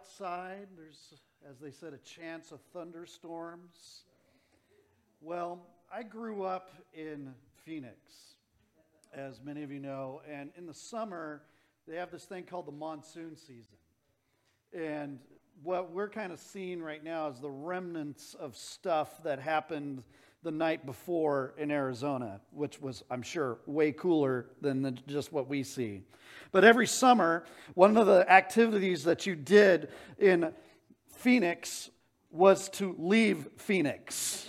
outside. There's, as they said, a chance of thunderstorms. Well, I grew up in Phoenix, as many of you know, and in the summer, they have this thing called the monsoon season. And what we're kind of seeing right now is the remnants of stuff that happened the night before in Arizona, which was, I'm sure, way cooler than just what we see. But every summer, one of the activities that you did in Phoenix was to leave Phoenix.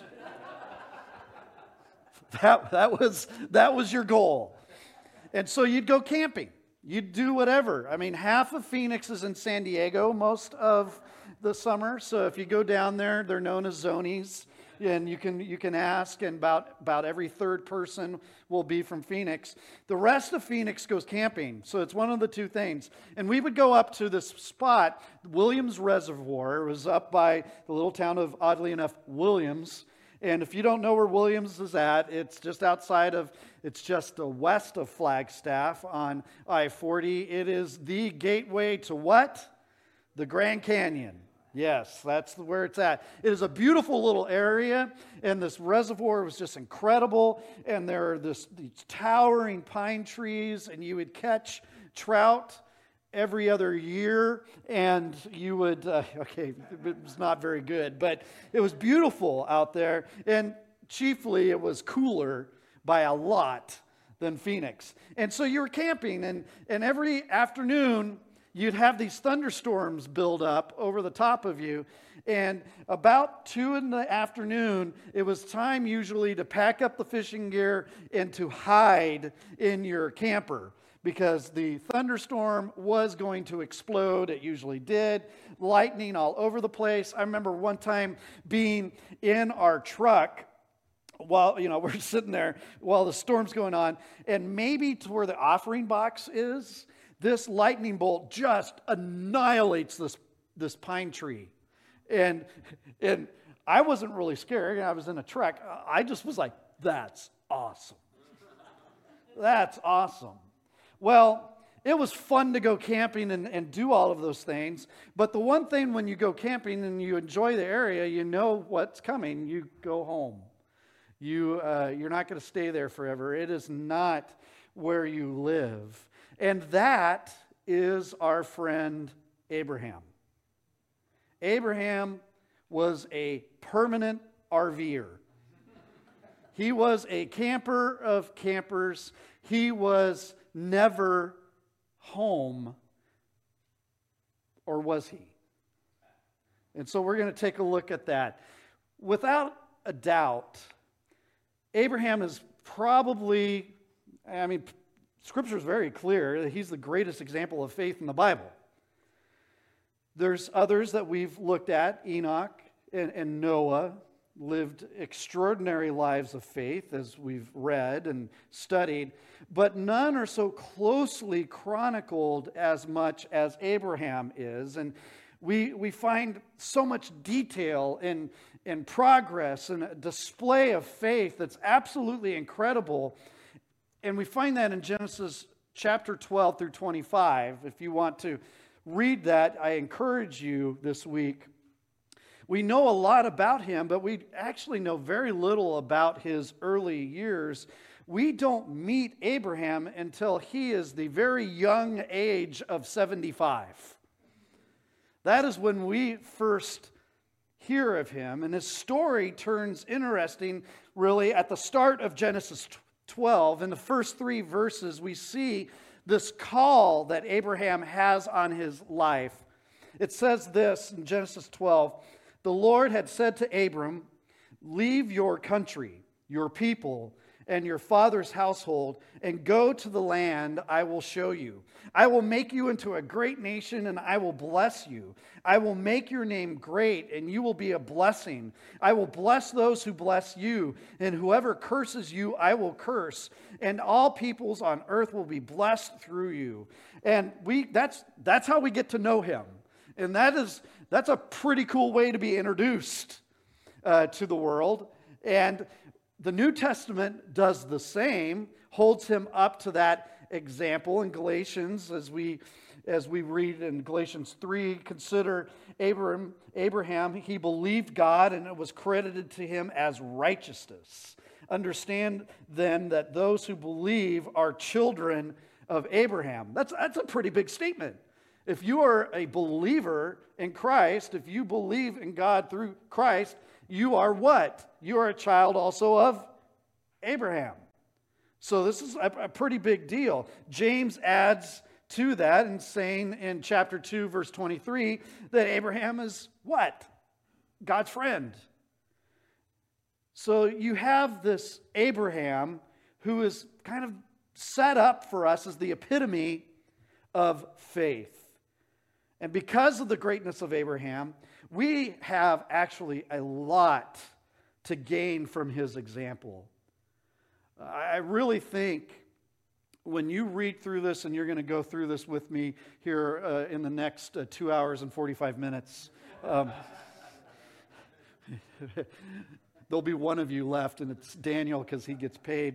That was your goal. And so you'd go camping. You'd do whatever. I mean, half of Phoenix is in San Diego most of the summer. So if you go down there, they're known as zonies. And you can ask, and about every third person will be from Phoenix. The rest of Phoenix goes camping, so it's one of the two things. And we would go up to this spot, Williams Reservoir. It was up by the little town of, oddly enough, Williams. And if you don't know where Williams is at, it's just west of Flagstaff on I-40. It is the gateway to what? The Grand Canyon. Yes, that's where it's at. It is a beautiful little area, and this reservoir was just incredible, and there are these towering pine trees, and you would catch trout every other year, and you would, it was not very good, but it was beautiful out there, and chiefly it was cooler by a lot than Phoenix. And so you were camping, and every afternoon, you'd have these thunderstorms build up over the top of you. And about 2 PM, it was time usually to pack up the fishing gear and to hide in your camper, because the thunderstorm was going to explode. It usually did. Lightning all over the place. I remember one time being in our truck while, we're sitting there while the storm's going on, and maybe to where the offering box is, this lightning bolt just annihilates this pine tree. And I wasn't really scared. I was in a truck. I just was like, that's awesome. That's awesome. Well, it was fun to go camping and do all of those things. But the one thing when you go camping and you enjoy the area, you know what's coming. You go home. You're not going to stay there forever. It is not where you live. And that is our friend Abraham. Abraham was a permanent RVer. He was a camper of campers. He was never home, or was he? And so we're going to take a look at that. Without a doubt, Abraham is probably, Scripture is very clear that he's the greatest example of faith in the Bible. There's others that we've looked at. Enoch and Noah lived extraordinary lives of faith, as we've read and studied, but none are so closely chronicled as much as Abraham is. And we find so much detail in progress and a display of faith that's absolutely incredible. And we find that in Genesis chapter 12 through 25. If you want to read that, I encourage you this week. We know a lot about him, but we actually know very little about his early years. We don't meet Abraham until he is the very young age of 75. That is when we first hear of him, and his story turns interesting really at the start of Genesis 12. In the first 3 verses, we see this call that Abraham has on his life. It says this in Genesis 12, "The Lord had said to Abram, 'Leave your country, your people, and your father's household, and go to the land I will show you. I will make you into a great nation, and I will bless you. I will make your name great, and you will be a blessing. I will bless those who bless you, and whoever curses you, I will curse. And all peoples on earth will be blessed through you.'" And that's how we get to know him. And that's a pretty cool way to be introduced to the world. And the New Testament does the same, holds him up to that example in Galatians, as we as we read in Galatians 3, consider Abraham, he believed God and it was credited to him as righteousness. Understand then that those who believe are children of Abraham. That's a pretty big statement. If you are a believer in Christ, if you believe in God through Christ, you are what? You are a child also of Abraham. So this is a pretty big deal. James adds to that and saying in chapter 2, verse 23, that Abraham is what? God's friend. So you have this Abraham who is kind of set up for us as the epitome of faith. And because of the greatness of Abraham, we have actually a lot to gain from his example. I really think when you read through this, and you're going to go through this with me here in the next 2 hours and 45 minutes, there'll be one of you left, and it's Daniel because he gets paid.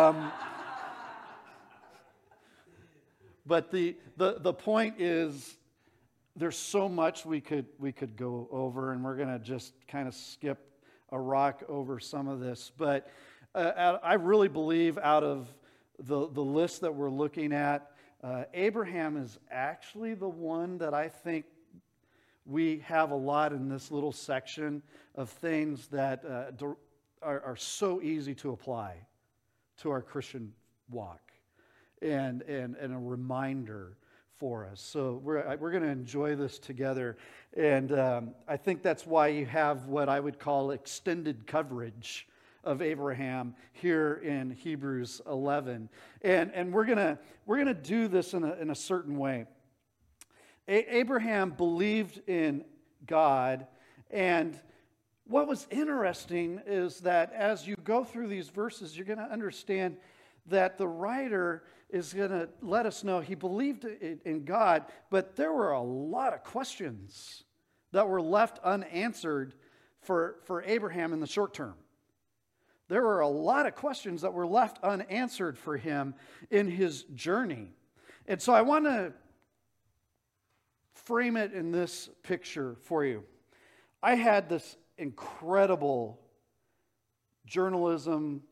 But the point is, there's so much we could go over, and we're going to just kind of skip a rock over some of this. But I really believe out of the list that we're looking at, Abraham is actually the one that I think we have a lot in this little section of things that are so easy to apply to our Christian walk and a reminder for us. So we're going to enjoy this together. And I think that's why you have what I would call extended coverage of Abraham here in Hebrews 11. And we're gonna do this in a certain way. Abraham believed in God, and what was interesting is that as you go through these verses, you're going to understand that the writer is going to let us know he believed in God, but there were a lot of questions that were left unanswered for Abraham in the short term. There were a lot of questions that were left unanswered for him in his journey. And so I want to frame it in this picture for you. I had this incredible journalism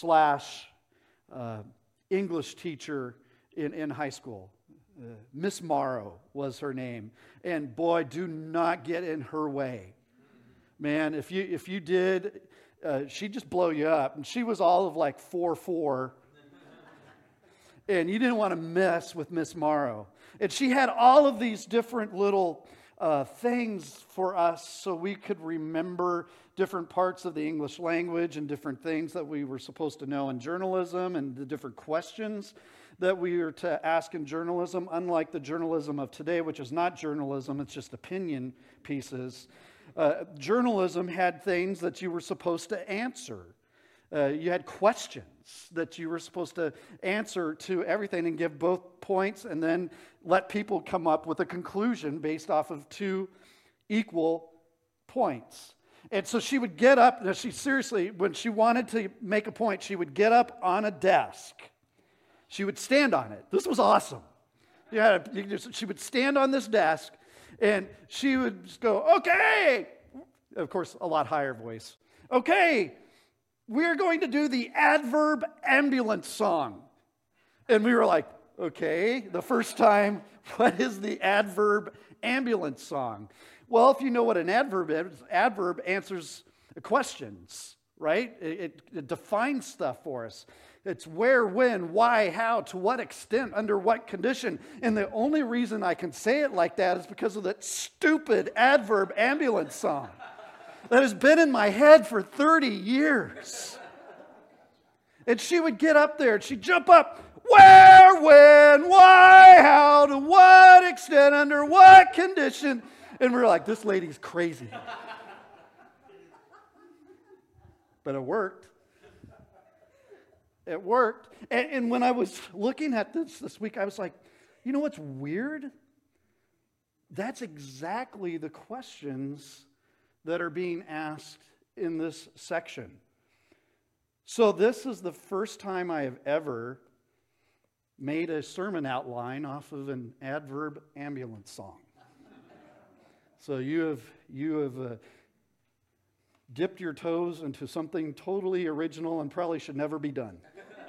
/ English teacher in high school. Miss Morrow was her name. And boy, do not get in her way. Man, if you did, she'd just blow you up. And she was all of like 4'4". And you didn't want to mess with Miss Morrow. And she had all of these different little things for us so we could remember different parts of the English language and different things that we were supposed to know in journalism and the different questions that we were to ask in journalism, unlike the journalism of today, which is not journalism, it's just opinion pieces. Journalism had things that you were supposed to answer. You had questions that you were supposed to answer to everything and give both points and then let people come up with a conclusion based off of two equal points. And so she would get up, when she wanted to make a point, she would get up on a desk. She would stand on it. This was awesome. She would stand on this desk and she would just go, okay, of course, a lot higher voice. Okay, we're going to do the Adverb Ambulance song. And we were like, okay, the first time, what is the Adverb Ambulance song? Well, if you know what an adverb is, adverb answers questions, right? It defines stuff for us. It's where, when, why, how, to what extent, under what condition. And the only reason I can say it like that is because of that stupid Adverb Ambulance song that has been in my head for 30 years. And she would get up there and she'd jump up. Where, when, why, how, to what extent, under what condition. And we were like, this lady's crazy. But it worked. It worked. And when I was looking at this week, I was like, you know what's weird? That's exactly the questions that are being asked in this section. So this is the first time I have ever made a sermon outline off of an Adverb ambulance song. So you have dipped your toes into something totally original and probably should never be done.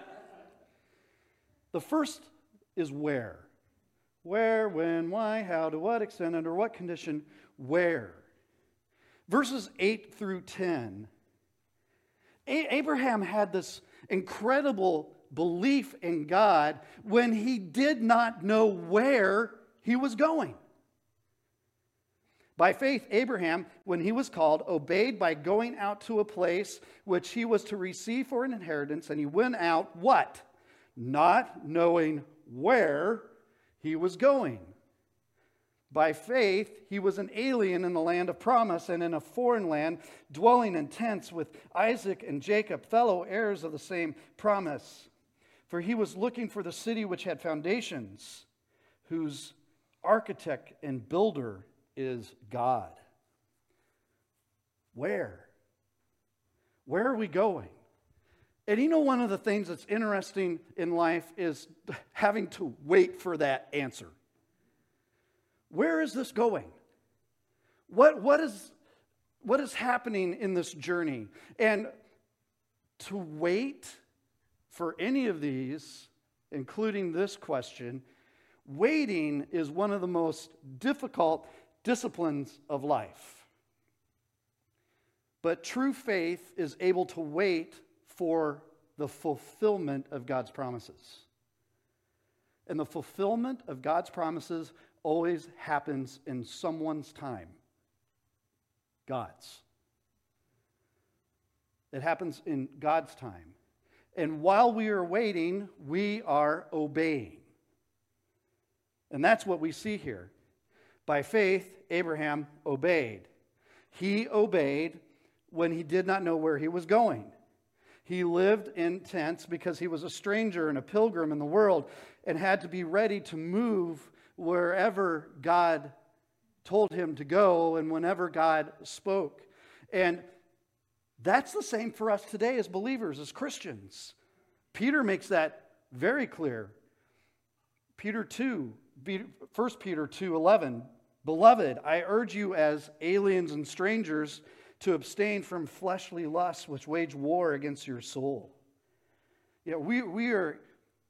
The first is where. Where, when, why, how, to what extent, under what condition, where. Verses 8 through 10. Abraham had this incredible belief in God when he did not know where he was going. By faith, Abraham, when he was called, obeyed by going out to a place which he was to receive for an inheritance, and he went out, what? Not knowing where he was going. By faith, he was an alien in the land of promise and in a foreign land, dwelling in tents with Isaac and Jacob, fellow heirs of the same promise. For he was looking for the city which had foundations, whose architect and builder is God. Where? Where are we going? And you know, one of the things that's interesting in life is having to wait for that answer. Where is this going? What is happening in this journey? And to wait for any of these, including this question, waiting is one of the most difficult disciplines of life. But true faith is able to wait for the fulfillment of God's promises. And the fulfillment of God's promises always happens in someone's time. God's. It happens in God's time. And while we are waiting, we are obeying. And that's what we see here. By faith, Abraham obeyed. He obeyed when he did not know where he was going. He lived in tents because he was a stranger and a pilgrim in the world and had to be ready to move wherever God told him to go and whenever God spoke. And that's the same for us today as believers, as Christians. Peter makes that very clear. 1 Peter 2:11, Beloved, I urge you as aliens and strangers to abstain from fleshly lusts which wage war against your soul. Yeah, we are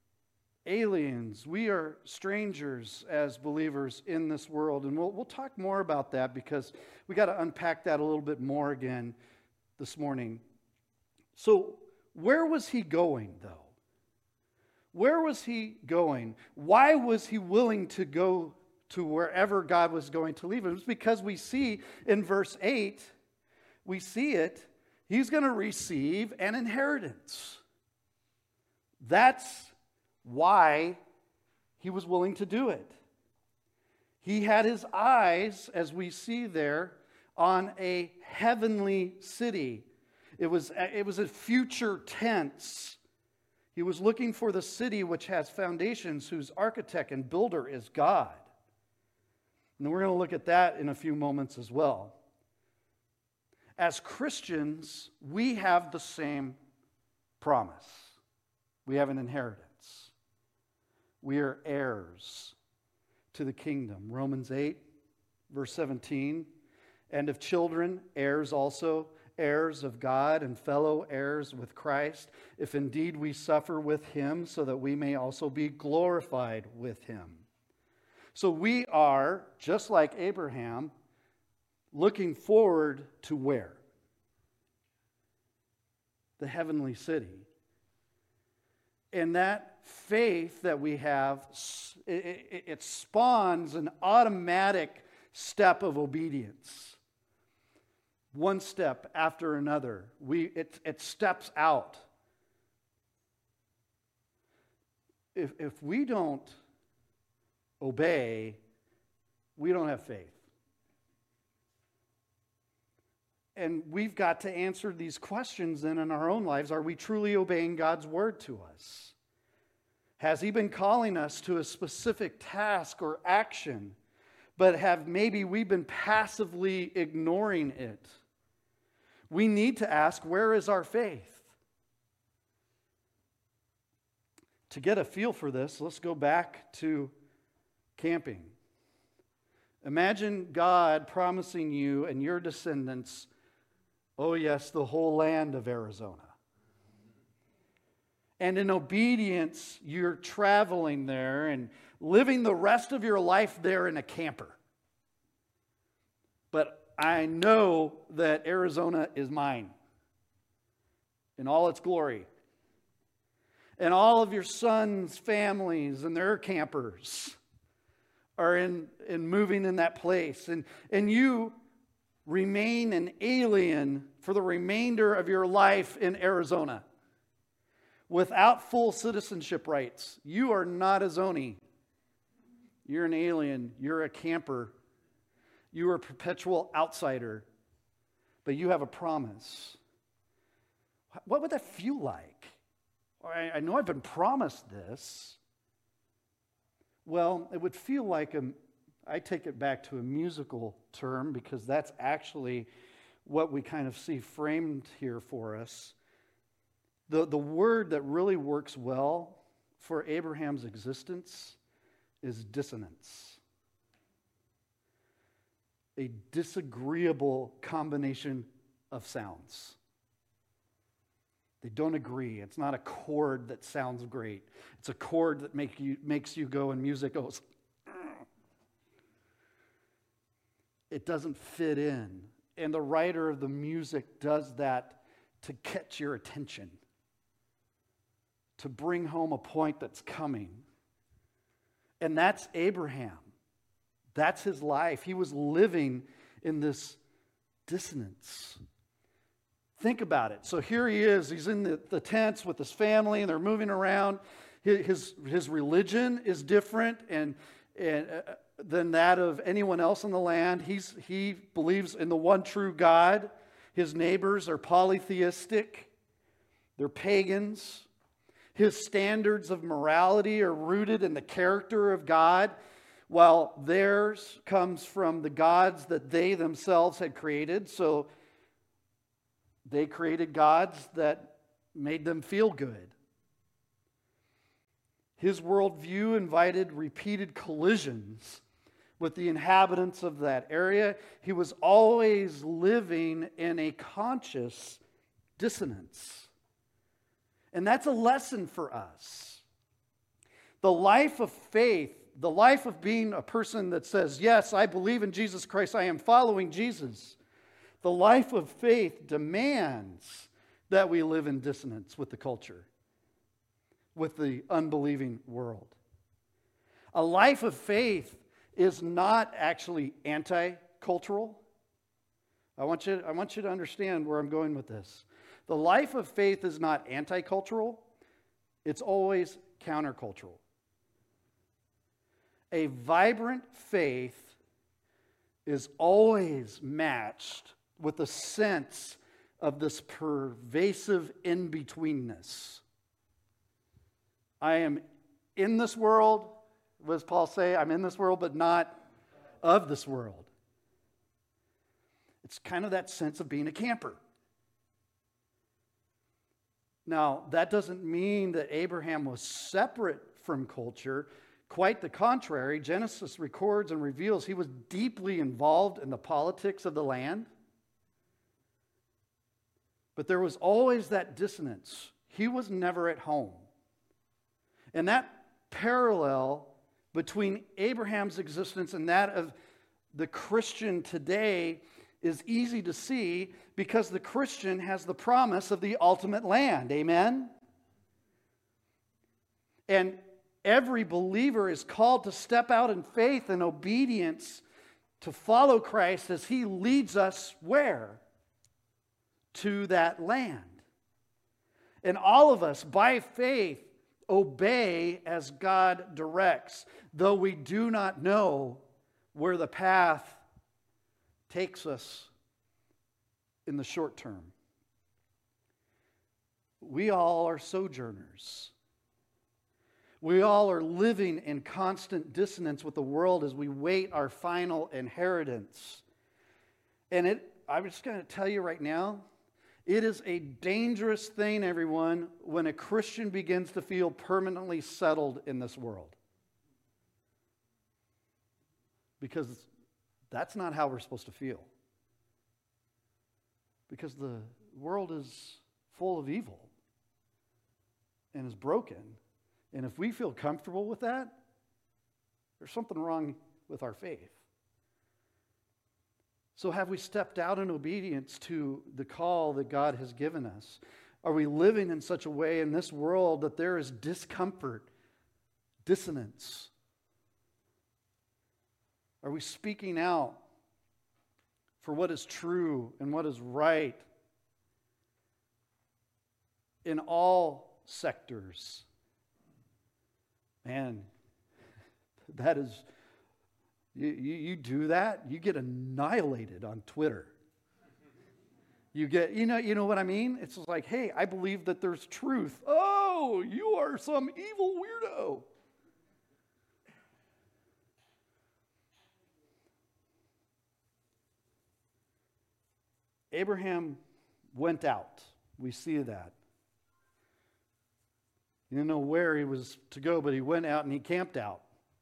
aliens. We are strangers as believers in this world. And we'll talk more about that because we got to unpack that a little bit more again this morning. So where was he going, though? Where was he going? Why was he willing to go to wherever God was going to leave him? It's because we see in verse 8, we see it, he's going to receive an inheritance. That's why he was willing to do it. He had his eyes, as we see there, on a heavenly city. It was a future tense. He was looking for the city which has foundations, whose architect and builder is God. And we're going to look at that in a few moments as well. As Christians, we have the same promise. We have an inheritance. We are heirs to the kingdom. Romans 8, verse 17. And of children, heirs also, heirs of God and fellow heirs with Christ, if indeed we suffer with him, so that we may also be glorified with him. So we are, just like Abraham, looking forward to where? The heavenly city. And that faith that we have, it spawns an automatic step of obedience. One step after another. It steps out. If we don't obey, we don't have faith. And we've got to answer these questions then in our own lives. Are we truly obeying God's word to us? Has he been calling us to a specific task or action, but have maybe we been passively ignoring it? We need to ask, where is our faith? To get a feel for this, let's go back to camping. Imagine God promising you and your descendants, oh yes, the whole land of Arizona. And in obedience, you're traveling there and living the rest of your life there in a camper. But I know that Arizona is mine in all its glory. And all of your sons' families and their campers are in moving in that place. And you remain an alien for the remainder of your life in Arizona without full citizenship rights. You are not a Zoni. You're an alien. You're a camper. You are a perpetual outsider. But you have a promise. What would that feel like? I know I've been promised this. Well, it would feel like I take it back to a musical term because that's actually what we kind of see framed here for us. The word that really works well for Abraham's existence is dissonance. A disagreeable combination of sounds. They don't agree. It's not a chord that sounds great. It's a chord that makes you go and music goes. It doesn't fit in. And the writer of the music does that to catch your attention, to bring home a point that's coming. And that's Abraham. That's his life. He was living in this dissonance. Think about it. So here he is. He's in the tents with his family, and they're moving around. His religion is different and than that of anyone else in the land. He believes in the one true God. His neighbors are polytheistic. They're pagans. His standards of morality are rooted in the character of God, while theirs comes from the gods that they themselves had created. So they created gods that made them feel good. His worldview invited repeated collisions with the inhabitants of that area. He was always living in a conscious dissonance. And that's a lesson for us. The life of faith, the life of being a person that says, yes, I believe in Jesus Christ, I am following Jesus. The life of faith demands that we live in dissonance with the culture, with the unbelieving world. A life of faith is not actually anti-cultural. I want you to understand where I'm going with this. The life of faith is not anti-cultural. It's always countercultural. A vibrant faith is always matched with a sense of this pervasive in-betweenness. I am in this world, what does Paul say? I'm in this world, but not of this world. It's kind of that sense of being a camper. Now, that doesn't mean that Abraham was separate from culture. Quite the contrary. Genesis records and reveals he was deeply involved in the politics of the land. But there was always that dissonance. He was never at home. And that parallel between Abraham's existence and that of the Christian today is easy to see because the Christian has the promise of the ultimate land. Amen? And every believer is called to step out in faith and obedience to follow Christ as He leads us where? To that land. And all of us, by faith, obey as God directs, though we do not know where the path takes us in the short term. We all are sojourners. We all are living in constant dissonance with the world as we wait our final inheritance. And I'm just going to tell you right now, It is a dangerous thing, everyone, when a Christian begins to feel permanently settled in this world. Because that's not how we're supposed to feel. Because the world is full of evil and is broken. And if we feel comfortable with that, there's something wrong with our faith. So have we stepped out in obedience to the call that God has given us? Are we living in such a way in this world that there is discomfort, dissonance? Are we speaking out for what is true and what is right in all sectors? Man, that is... You do that, you get annihilated on Twitter. You get, you know what I mean? It's like, hey, I believe that there's truth. Oh, you are some evil weirdo. Abraham went out. We see that. He didn't know where he was to go, but he went out and he camped out.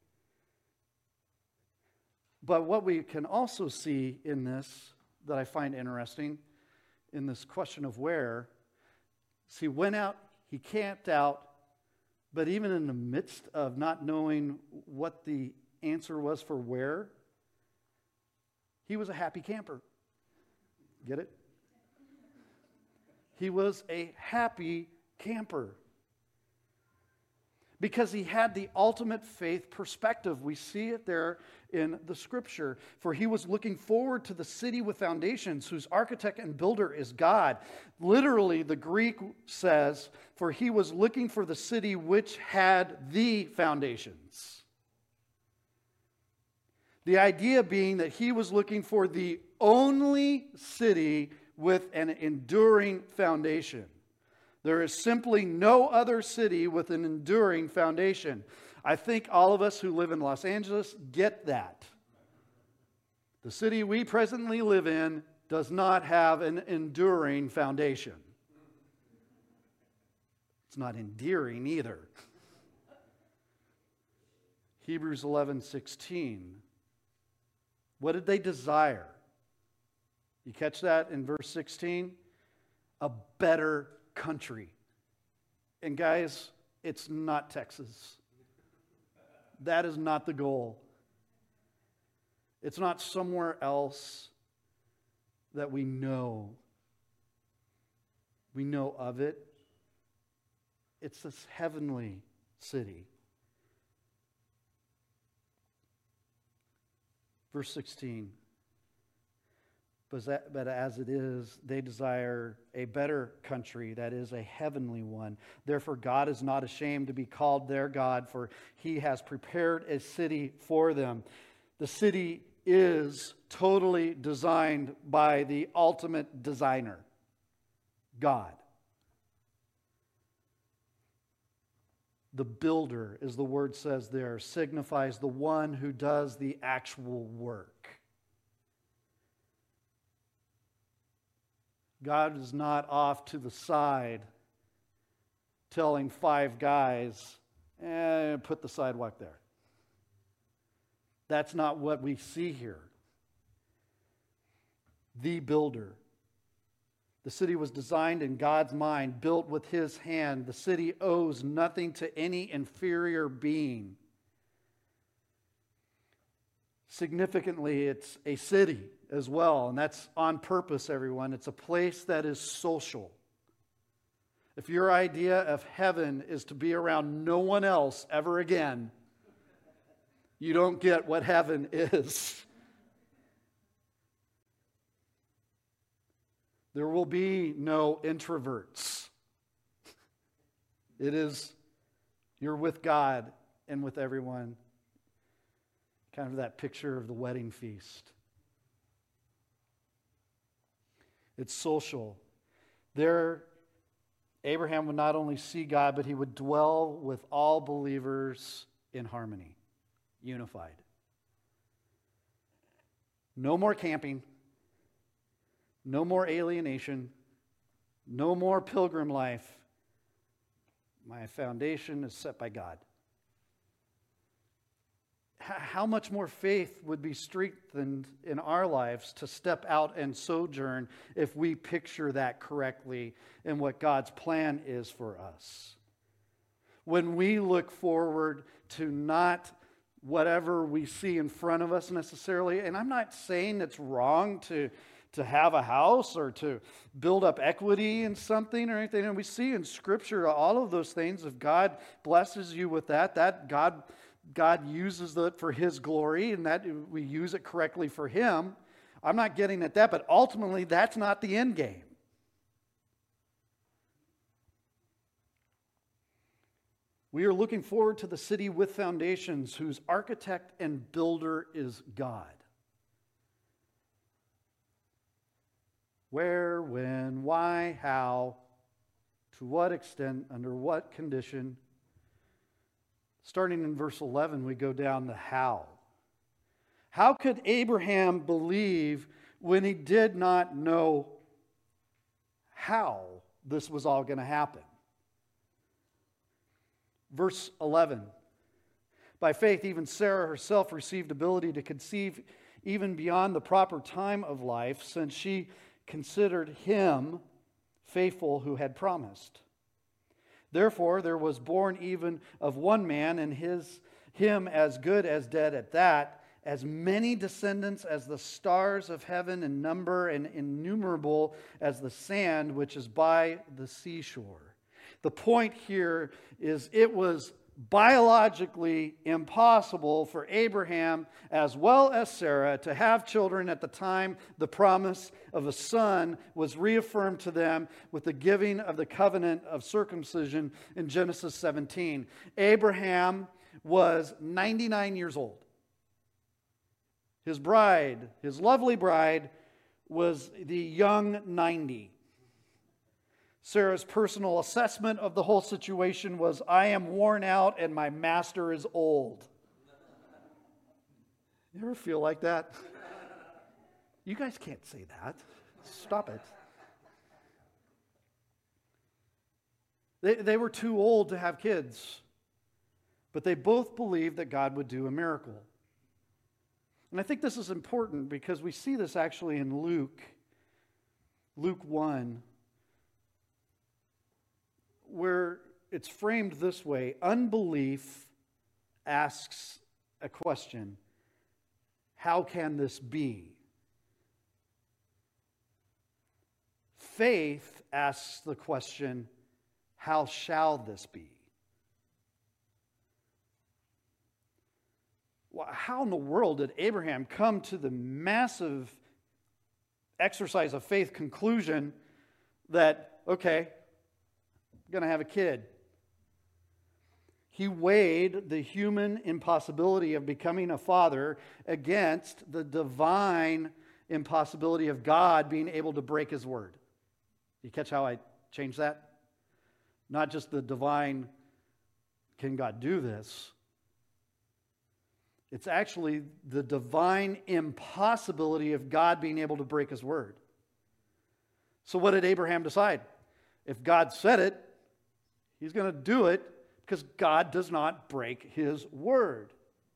But what we can also see in this, that I find interesting, in this question of where, is he went out, he camped out, but even in the midst of not knowing what the answer was for where, he was a happy camper. Get it? He was a happy camper. Because he had the ultimate faith perspective. We see it there in the scripture. For he was looking forward to the city with foundations, whose architect and builder is God. Literally, the Greek says, for he was looking for the city which had the foundations. The idea being that he was looking for the only city with an enduring foundation. There is simply no other city with an enduring foundation. I think all of us who live in Los Angeles get that. The city we presently live in does not have an enduring foundation. It's not endearing either. Hebrews 11:16. What did they desire? You catch that in verse 16? A better country. And guys, it's not Texas. That is not the goal. It's not somewhere else that we know. We know of it. It's this heavenly city. Verse 16. But as it is, they desire a better country, that is a heavenly one. Therefore, God is not ashamed to be called their God, for he has prepared a city for them. The city is totally designed by the ultimate designer, God. The builder, as the word says there, signifies the one who does the actual work. God is not off to the side telling five guys, put the sidewalk there. That's not what we see here. The builder. The city was designed in God's mind, built with his hand. The city owes nothing to any inferior being. Significantly, it's a city as well, and that's on purpose, everyone. It's a place that is social. If your idea of heaven is to be around no one else ever again, you don't get what heaven is. There will be no introverts. It is, you're with God and with everyone. Kind of that picture of the wedding feast. It's social. There, Abraham would not only see God, but he would dwell with all believers in harmony, unified. No more camping. No more alienation. No more pilgrim life. My foundation is set by God. How much more faith would be strengthened in our lives to step out and sojourn if we picture that correctly and what God's plan is for us? When we look forward to not whatever we see in front of us necessarily, and I'm not saying it's wrong to have a house or to build up equity in something or anything, and we see in Scripture all of those things. If God blesses you with that God uses it for His glory, and that we use it correctly for Him. I'm not getting at that, but ultimately that's not the end game. We are looking forward to the city with foundations, whose architect and builder is God. Where, when, why, how, to what extent, under what condition. Starting in verse 11, we go down to how. How could Abraham believe when he did not know how this was all going to happen? Verse 11. By faith, even Sarah herself received ability to conceive even beyond the proper time of life, since she considered him faithful who had promised. Therefore, there was born even of one man, and him as good as dead at that, as many descendants as the stars of heaven in number, and innumerable as the sand which is by the seashore. The point here is it was biologically impossible for Abraham as well as Sarah to have children at the time the promise of a son was reaffirmed to them with the giving of the covenant of circumcision in Genesis 17. Abraham was 99 years old. His bride, his lovely bride, was the young 90. Sarah's personal assessment of the whole situation was, I am worn out and my master is old. You ever feel like that? You guys can't say that. Stop it. They were too old to have kids, but they both believed that God would do a miracle. And I think this is important because we see this actually in Luke 1, where it's framed this way. Unbelief asks a question: how can this be? Faith asks the question: how shall this be? Well, how in the world did Abraham come to the massive exercise of faith conclusion that, okay, I'm going to have a kid? He weighed the human impossibility of becoming a father against the divine impossibility of God being able to break His word. You catch how I changed that? Not just the divine, can God do this? It's actually the divine impossibility of God being able to break His word. So what did Abraham decide? If God said it, he's going to do it, because God does not break His word.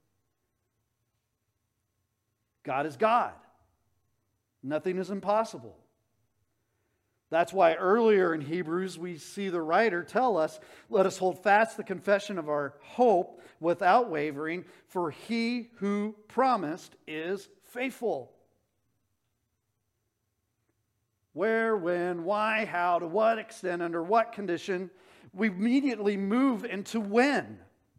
God is God. Nothing is impossible. That's why earlier in Hebrews we see the writer tell us, let us hold fast the confession of our hope without wavering, for He who promised is faithful. Where, when, why, how, to what extent, under what condition, we immediately move into when.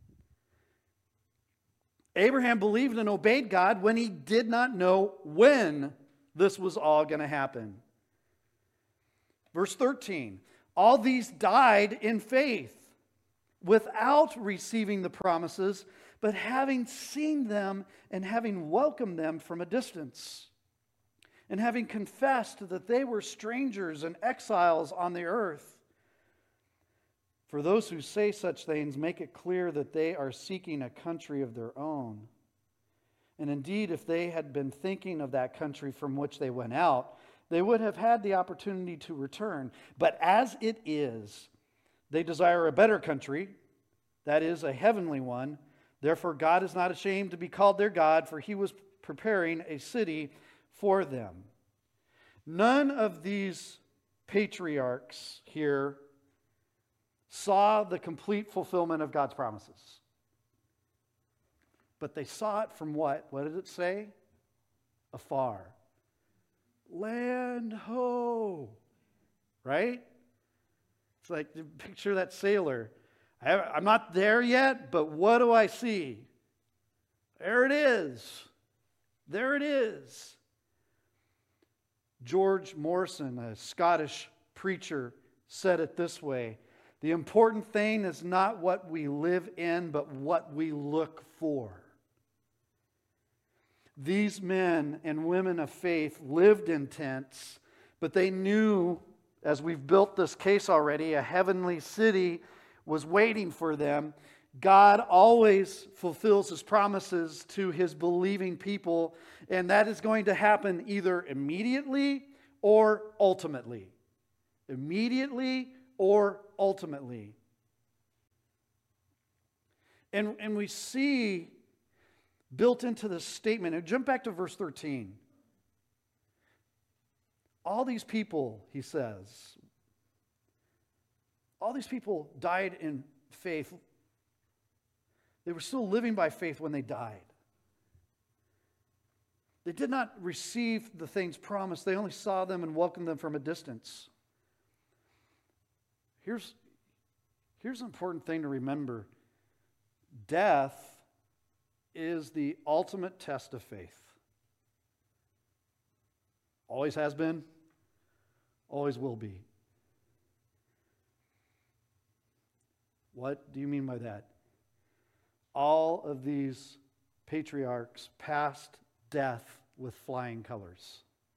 Abraham believed and obeyed God when he did not know when this was all going to happen. Verse 13, all these died in faith without receiving the promises, but having seen them and having welcomed them from a distance, and having confessed that they were strangers and exiles on the earth. For those who say such things make it clear that they are seeking a country of their own. And indeed, if they had been thinking of that country from which they went out, they would have had the opportunity to return. But as it is, they desire a better country, that is, a heavenly one. Therefore, God is not ashamed to be called their God, for he was preparing a city for them. None of these patriarchs here saw the complete fulfillment of God's promises. But they saw it from what? What did it say? Afar. Land ho! Right? It's like, picture that sailor. I'm not there yet, but what do I see? There it is. There it is. George Morrison, a Scottish preacher, said it this way: the important thing is not what we live in, but what we look for. These men and women of faith lived in tents, but they knew, as we've built this case already, a heavenly city was waiting for them. God always fulfills His promises to His believing people, and that is going to happen either immediately or ultimately. Immediately or ultimately. And we see built into this statement, and jump back to verse 13. All these people, he says, all these people died in faith. They were still living by faith when they died. They did not receive the things promised. They only saw them and welcomed them from a distance. Here's an important thing to remember. Death is the ultimate test of faith. Always has been, always will be. What do you mean by that? All of these patriarchs passed death with flying colors.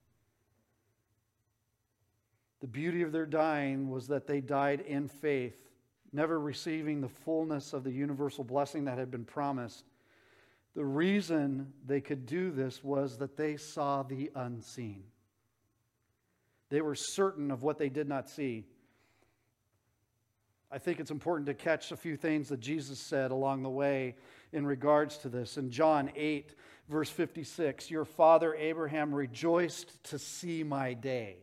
The beauty of their dying was that they died in faith, never receiving the fullness of the universal blessing that had been promised. The reason they could do this was that they saw the unseen. They were certain of what they did not see. I think it's important to catch a few things that Jesus said along the way in regards to this. In John 8, verse 56, your father Abraham rejoiced to see my day.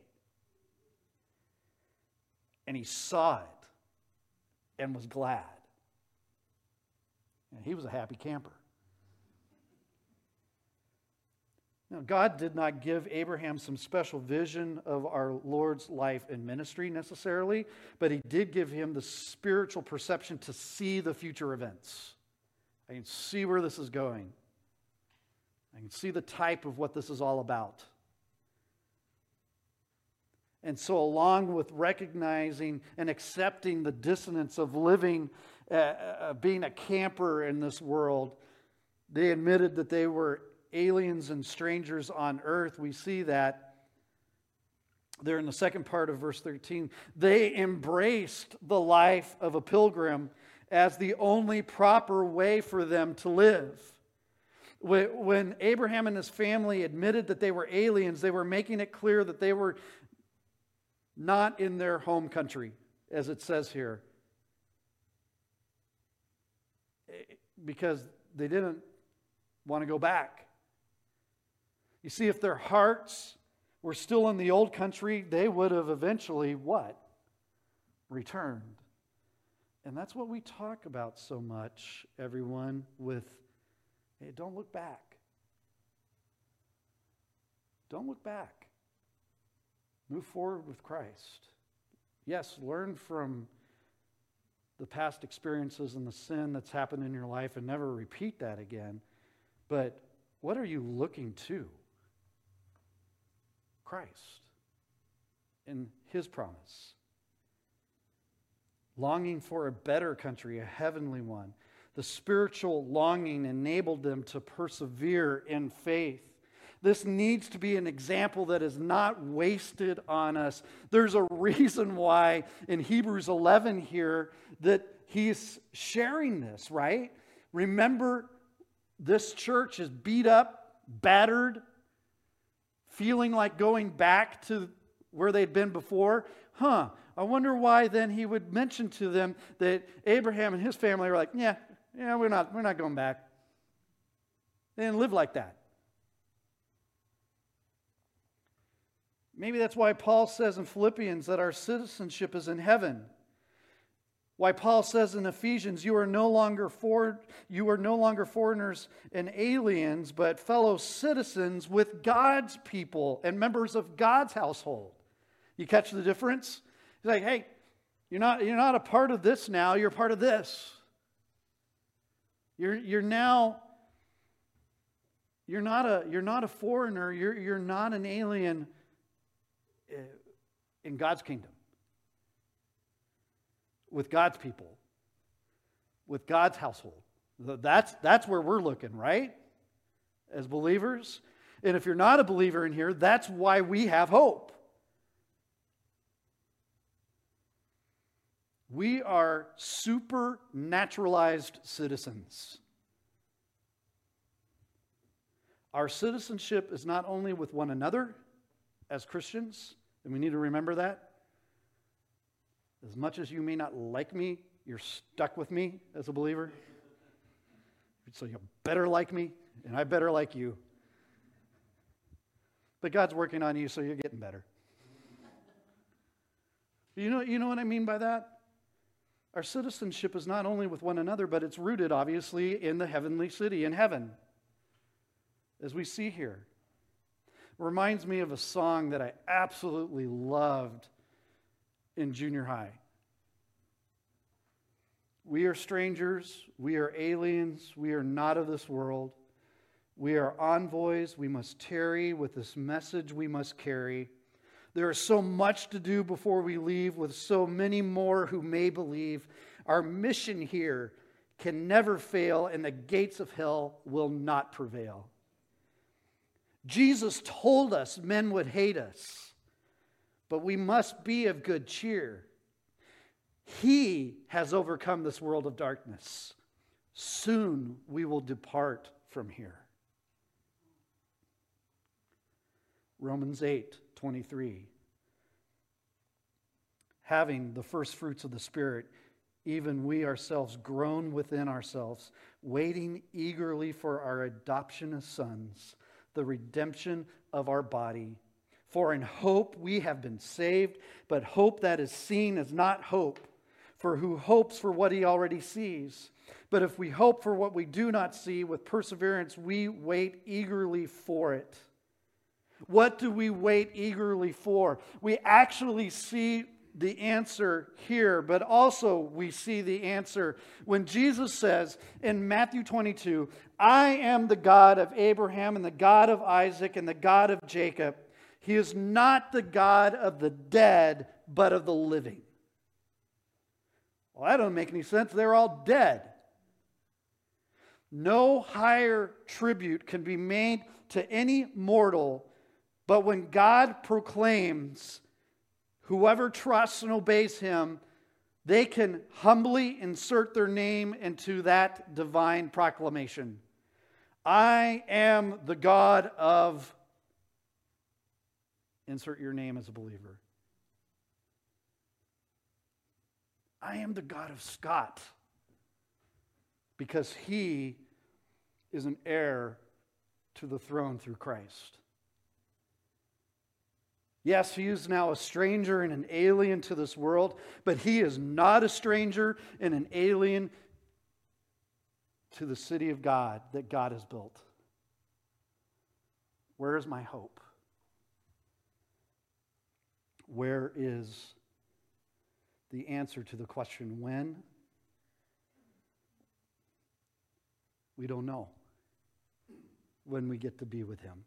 And he saw it and was glad. And he was a happy camper. Now, God did not give Abraham some special vision of our Lord's life and ministry necessarily, but He did give him the spiritual perception to see the future events. I can see where this is going. I can see the type of what this is all about. And so along with recognizing and accepting the dissonance of living, being a camper in this world, they admitted that they were aliens and strangers on earth. We see that there in the second part of verse 13. They embraced the life of a pilgrim as the only proper way for them to live. When Abraham and his family admitted that they were aliens, they were making it clear that they were not in their home country, as it says here, because they didn't want to go back. You see, if their hearts were still in the old country, they would have eventually what? Returned. And that's what we talk about so much, everyone, with, hey, don't look back. Don't look back. Move forward with Christ. Yes, learn from the past experiences and the sin that's happened in your life and never repeat that again. But what are you looking to? Christ and His promise. Longing for a better country, a heavenly one. The spiritual longing enabled them to persevere in faith. This needs to be an example that is not wasted on us. There's a reason why in Hebrews 11 here that he's sharing this, right? Remember, this church is beat up, battered, feeling like going back to where they'd been before. I wonder why then he would mention to them that Abraham and his family are like, yeah, we're not going back. They didn't live like that. Maybe that's why Paul says in Philippians that our citizenship is in heaven. Why Paul says in Ephesians, you are no longer foreigners and aliens, but fellow citizens with God's people and members of God's household. You catch the difference? He's like, hey, you're not a part of this now, you're a part of this. You're not a foreigner, you're not an alien in God's kingdom. With God's people. With God's household. That's where we're looking, right? As believers. And if you're not a believer in here, that's why we have hope. We are supernaturalized citizens. Our citizenship is not only with one another as Christians, and we need to remember that. As much as you may not like me, you're stuck with me as a believer. So you better like me, and I better like you. But God's working on you, so you're getting better. You know what I mean by that? Our citizenship is not only with one another, but it's rooted, obviously, in the heavenly city, in heaven. As we see here. It reminds me of a song that I absolutely loved in junior high. We are strangers, we are aliens, we are not of this world. We are envoys, we must tarry with this message we must carry. There is so much to do before we leave, with so many more who may believe. Our mission here can never fail, and the gates of hell will not prevail. Jesus told us men would hate us, but we must be of good cheer. He has overcome this world of darkness. Soon we will depart from here. Romans 8:23. Having the first fruits of the Spirit, even we ourselves groan within ourselves, waiting eagerly for our adoption as sons, the redemption of our body. For in hope we have been saved, but hope that is seen is not hope. For who hopes for what he already sees? But if we hope for what we do not see, with perseverance we wait eagerly for it. What do we wait eagerly for? We actually see the answer here, but also we see the answer when Jesus says in Matthew 22, I am the God of Abraham and the God of Isaac and the God of Jacob. He is not the God of the dead, but of the living. Well, that doesn't make any sense. They're all dead. No higher tribute can be made to any mortal, but when God proclaims, whoever trusts and obeys him, they can humbly insert their name into that divine proclamation. I am the God of... Insert your name as a believer. I am the God of Scott. Because he is an heir to the throne through Christ. Yes, he is now a stranger and an alien to this world, but he is not a stranger and an alien to the city of God that God has built. Where is my hope? Where is the answer to the question, when? We don't know when we get to be with him.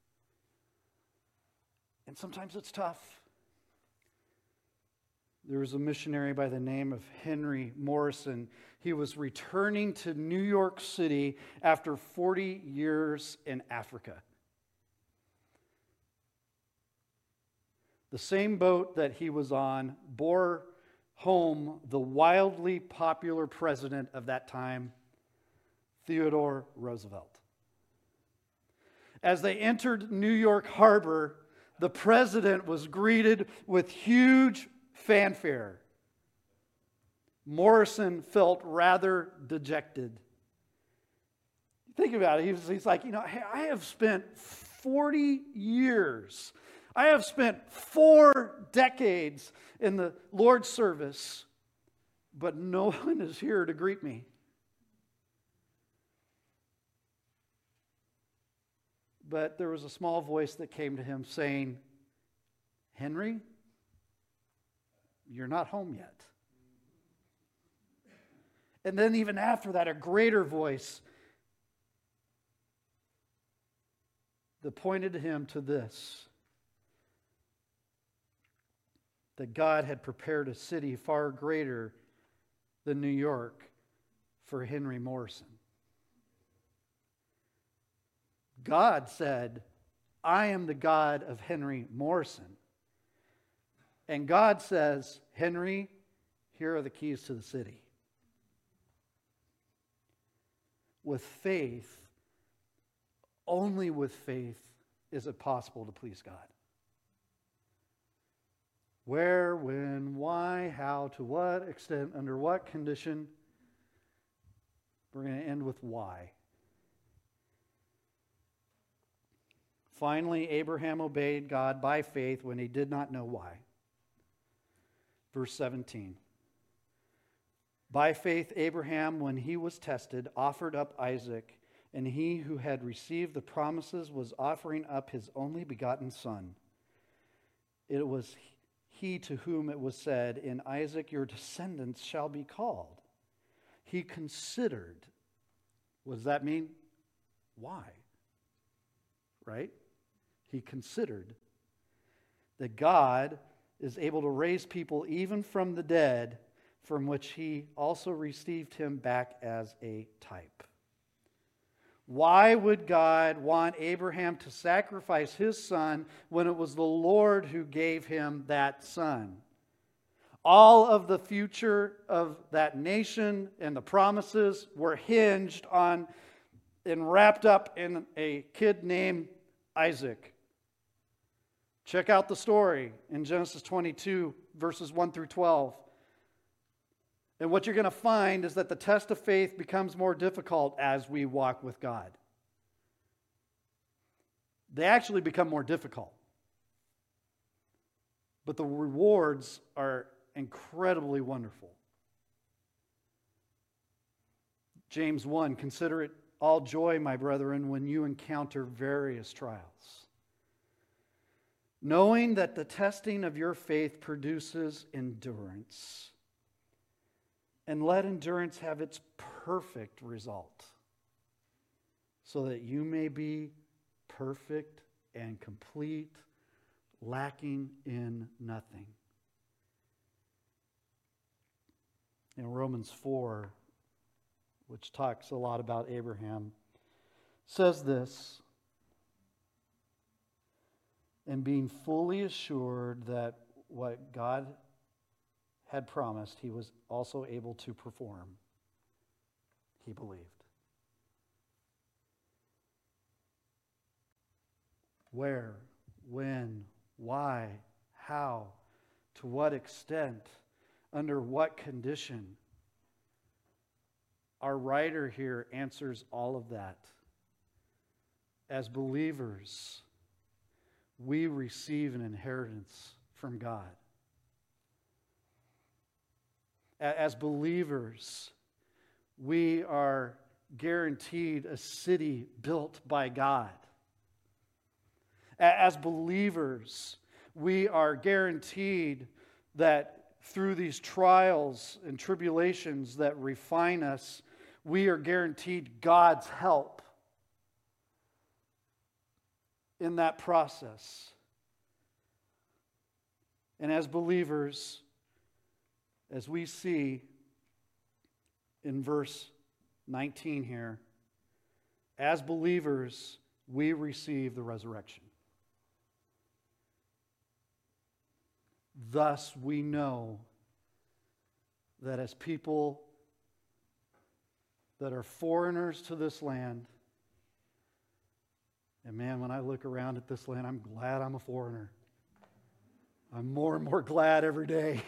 And sometimes it's tough. There was a missionary by the name of Henry Morrison. He was returning to New York City after 40 years in Africa. The same boat that he was on bore home the wildly popular president of that time, Theodore Roosevelt. As they entered New York Harbor, the president was greeted with huge fanfare. Morrison felt rather dejected. Think about it. He's like, hey, I have spent 40 years. I have spent 4 decades in the Lord's service, but no one is here to greet me. But there was a small voice that came to him saying, Henry, you're not home yet. And then even after that, a greater voice that pointed him to this, that God had prepared a city far greater than New York for Henry Morrison. God said, I am the God of Henry Morrison. And God says, Henry, here are the keys to the city. With faith, only with faith is it possible to please God. Where, when, why, how, to what extent, under what condition. We're going to end with why. Finally, Abraham obeyed God by faith when he did not know why. Verse 17. By faith, Abraham, when he was tested, offered up Isaac, and he who had received the promises was offering up his only begotten son. It was he to whom it was said, in Isaac your descendants shall be called. He considered. What does that mean? Why? Right? He considered that God is able to raise people even from the dead, from which he also received him back as a type. Why would God want Abraham to sacrifice his son when it was the Lord who gave him that son? All of the future of that nation and the promises were hinged on and wrapped up in a kid named Isaac. Check out the story in Genesis 22, verses 1 through 12. And what you're going to find is that the test of faith becomes more difficult as we walk with God. They actually become more difficult. But the rewards are incredibly wonderful. James 1, consider it all joy, my brethren, when you encounter various trials, knowing that the testing of your faith produces endurance. And let endurance have its perfect result, so that you may be perfect and complete, lacking in nothing. In Romans 4, which talks a lot about Abraham, says this, and being fully assured that what God had promised, he was also able to perform. He believed. Where, when, why, how, to what extent, under what condition? Our writer here answers all of that. As believers, we receive an inheritance from God. As believers, we are guaranteed a city built by God. As believers, we are guaranteed that through these trials and tribulations that refine us, we are guaranteed God's help in that process. And as believers, as we see in verse 19 here, as believers, we receive the resurrection. Thus, we know that as people that are foreigners to this land And man, when I look around at this land, I'm glad I'm a foreigner. I'm more and more glad every day.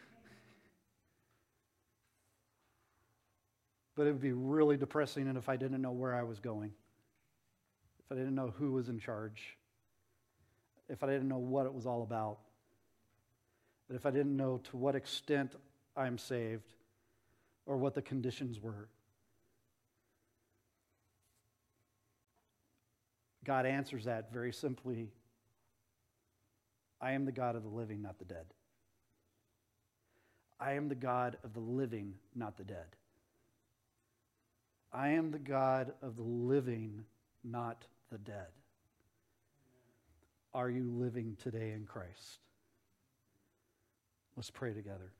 But it would be really depressing if I didn't know where I was going, if I didn't know who was in charge, if I didn't know what it was all about, and if I didn't know to what extent I'm saved or what the conditions were. God answers that very simply. I am the God of the living, not the dead. I am the God of the living, not the dead. I am the God of the living, not the dead. Are you living today in Christ? Let's pray together.